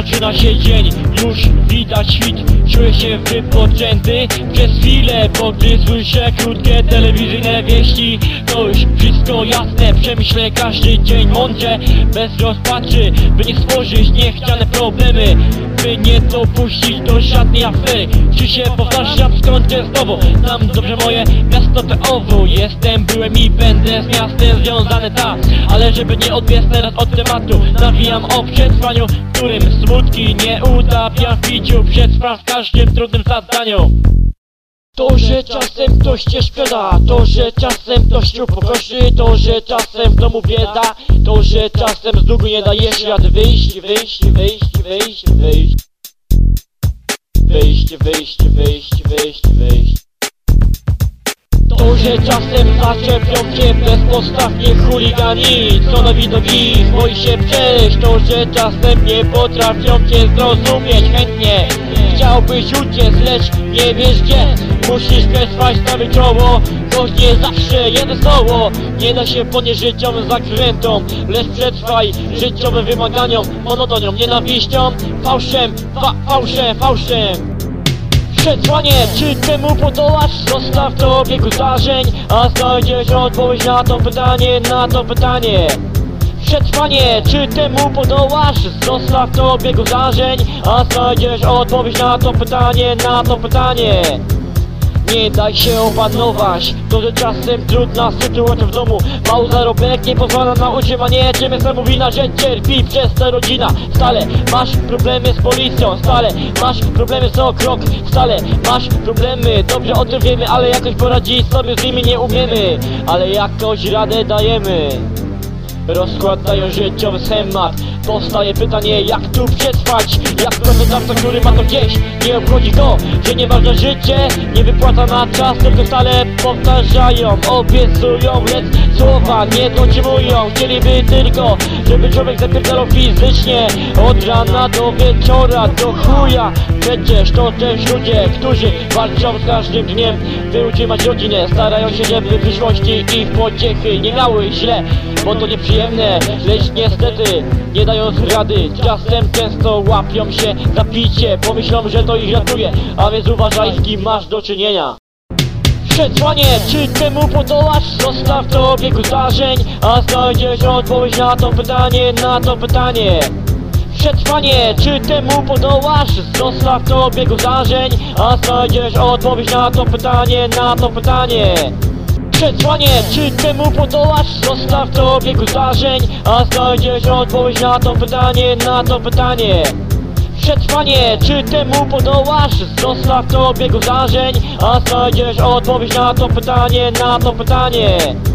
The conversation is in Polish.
Rozpoczyna się dzień, już widać świt. Czuję się wypoczęty przez chwilę, bo gdy słyszę krótkie telewizyjne wieści, to już wszystko jasne. Przemyślę każdy dzień mądrze, bez rozpaczy, by nie stworzyć niechciane problemy, by nie dopuścić do żadnej afery. Czy się powtarzam, skończę znowu? Znam dobrze moje miasto POW. Jestem, byłem i będę z miastem związany, tak. Ale żeby nie odbiec teraz od tematu, nawijam o przetrwaniu, którym smutki nie utapiam w piciu. Przetrwam w każdym trudnym zadaniu. To, że czasem ktoś cię szkoda, to, że czasem ktoś cię upokorzy, to, że czasem w domu bieda, to, że czasem z długu nie dajesz rady wyjść. To, że czasem zaczepią cię bezpodstawnie chuligani, co nowi do nich boi się przejść. To, że czasem nie potrafią cię zrozumieć chętnie. Chciałbyś uciec, lecz nie wiesz gdzie. Musisz przetrwać, stawić czoło, choć nie zawsze jeden słowo. Nie da się ponieść życiowym zakrętom, lecz przetrwaj życiowym wymaganiom, monotonią, nienawiścią, fałszem. Przetrwanie, czy temu podołasz? Zostaw to w biegu zdarzeń, a znajdziesz odpowiedź na to pytanie, Przetrwanie, czy temu podołasz? Zostaw to w biegu zdarzeń, a znajdziesz odpowiedź na to pytanie. Nie daj się opanować, to że czasem trudna sytuacja w domu. Mały zarobek nie pozwala na utrzymanie. Czym jest wina, że cierpi przez tę rodzina? Stale masz problemy z policją, stale masz problemy co krok, stale masz problemy, dobrze o tym wiemy, ale jakoś poradzić sobie z nimi nie umiemy, ale jakoś radę dajemy. Rozkładają życiowy schemat. Powstaje pytanie, jak tu przetrwać? Jak pracodawca, który ma to gdzieś, nie obchodzi go, że nieważne życie nie wypłaca na czas, tylko stale powtarzają, obiecują, lecz słowa nie dotrzymują. Chcieliby tylko, żeby człowiek zapierdalał fizycznie od rana do wieczora, do chuja. Przecież to też ludzie, którzy walczą z każdym dniem, by utrzymać rodzinę. Starają się, żeby w przyszłości ich pociechy nie miały źle, bo to nieprzyjemne, lecz niestety nie dają rady. Czasem często łapią się za picie, pomyślą, że to ich ratuje, a więc uważaj, z kim masz do czynienia. Przetrwanie, czy temu podołasz? Zostaw to w biegu zdarzeń, a znajdziesz odpowiedź na to pytanie. Przetrwanie, czy temu podołasz? Zostaw to w biegu zdarzeń, a znajdziesz odpowiedź na to pytanie. Przetrwanie, czy temu podołasz? Zostaw to w biegu zdarzeń, a znajdziesz odpowiedź na to pytanie. Przetrwanie, czy temu podołasz? Zostaw to w biegu zdarzeń, a znajdziesz odpowiedź na to pytanie.